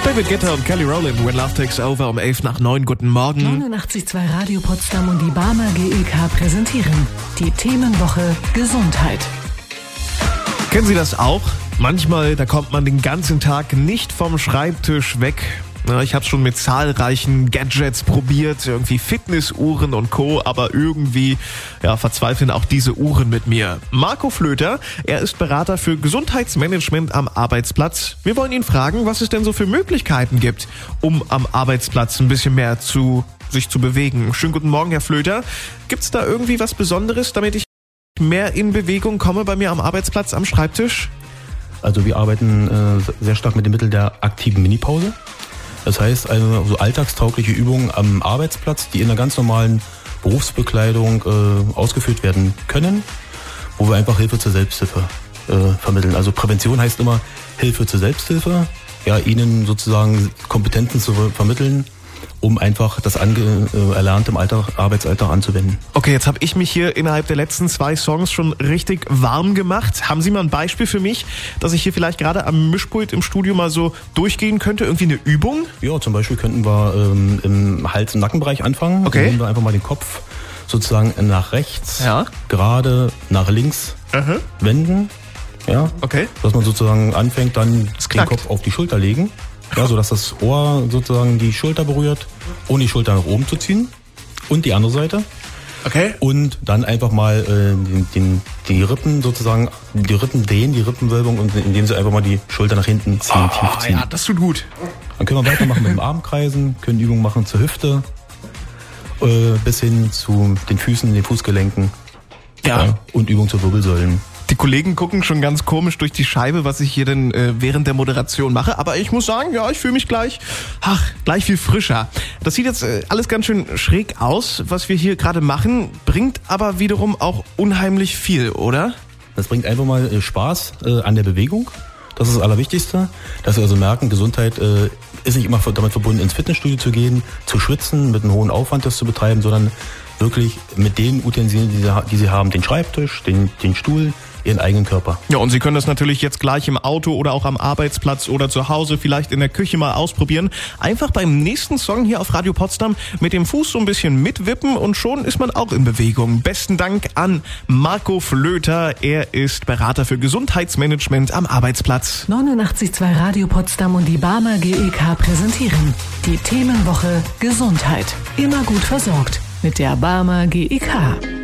David Guetta und Kelly Rowland, When Love Takes Over, um 9:11. Guten Morgen. 89.2 Radio Potsdam und die Barmer GEK präsentieren die Themenwoche Gesundheit. Kennen Sie das auch? Manchmal, da kommt man den ganzen Tag nicht vom Schreibtisch weg. Ich habe schon mit zahlreichen Gadgets probiert, irgendwie Fitnessuhren und Co., aber irgendwie verzweifeln auch diese Uhren mit mir. Marco Flöter, er ist Berater für Gesundheitsmanagement am Arbeitsplatz. Wir wollen ihn fragen, was es denn so für Möglichkeiten gibt, um am Arbeitsplatz ein bisschen mehr sich zu bewegen. Schönen guten Morgen, Herr Flöter. Gibt's da irgendwie was Besonderes, damit ich mehr in Bewegung komme bei mir am Arbeitsplatz, am Schreibtisch? Also wir arbeiten sehr stark mit dem Mittel der aktiven Minipause. Das heißt, also so alltagstaugliche Übungen am Arbeitsplatz, die in einer ganz normalen Berufsbekleidung ausgeführt werden können, wo wir einfach Hilfe zur Selbsthilfe vermitteln. Also Prävention heißt immer Hilfe zur Selbsthilfe, ihnen sozusagen Kompetenzen zu vermitteln, um einfach das Erlernte im Arbeitsalltag anzuwenden. Okay, jetzt habe ich mich hier innerhalb der letzten 2 Songs schon richtig warm gemacht. Haben Sie mal ein Beispiel für mich, dass ich hier vielleicht gerade am Mischpult im Studio mal so durchgehen könnte? Irgendwie eine Übung? Ja, zum Beispiel könnten wir im Hals- und Nackenbereich anfangen. Okay. Indem wir einfach mal den Kopf sozusagen nach rechts, Ja. gerade nach links wenden. Ja, Okay. dass man sozusagen anfängt, dann den knackt. Kopf auf die Schulter legen. Ja, sodass das Ohr sozusagen die Schulter berührt, ohne die Schulter nach oben zu ziehen. Und die andere Seite. Okay. Und dann einfach mal die Rippen sozusagen, die Rippen drehen, die Rippenwölbung, und indem sie einfach mal die Schulter nach hinten ziehen, tief ziehen. Ja, das tut gut. Dann können wir weitermachen mit dem Armkreisen, können Übungen machen zur Hüfte, bis hin zu den Füßen, den Fußgelenken. Ja. Und Übungen zur Wirbelsäulen. Die Kollegen gucken schon ganz komisch durch die Scheibe, was ich hier denn während der Moderation mache. Aber ich muss sagen, ich fühle mich gleich viel frischer. Das sieht jetzt alles ganz schön schräg aus, was wir hier gerade machen, bringt aber wiederum auch unheimlich viel, oder? Das bringt einfach mal Spaß an der Bewegung. Das ist das Allerwichtigste. Dass wir also merken, Gesundheit ist nicht immer damit verbunden, ins Fitnessstudio zu gehen, zu schwitzen, mit einem hohen Aufwand das zu betreiben, sondern wirklich mit den Utensilien, die Sie haben, den Schreibtisch, den Stuhl, Ihren eigenen Körper. Ja, und Sie können das natürlich jetzt gleich im Auto oder auch am Arbeitsplatz oder zu Hause, vielleicht in der Küche mal ausprobieren. Einfach beim nächsten Song hier auf Radio Potsdam mit dem Fuß so ein bisschen mitwippen und schon ist man auch in Bewegung. Besten Dank an Marco Flöter. Er ist Berater für Gesundheitsmanagement am Arbeitsplatz. 89.2 Radio Potsdam und die Barmer GEK präsentieren die Themenwoche Gesundheit. Immer gut versorgt mit der Barmer GEK.